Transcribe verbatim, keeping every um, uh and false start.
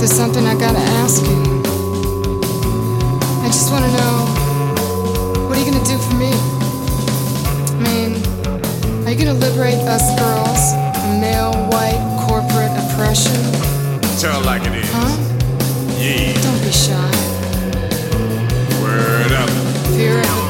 there's something I gotta ask you. I just wanna know, what are you gonna do for me? I mean, are you gonna liberate us girls from male, white, corporate oppression? Tell it like it is. Huh? Yeah. Don't be shy. Word up. Fear of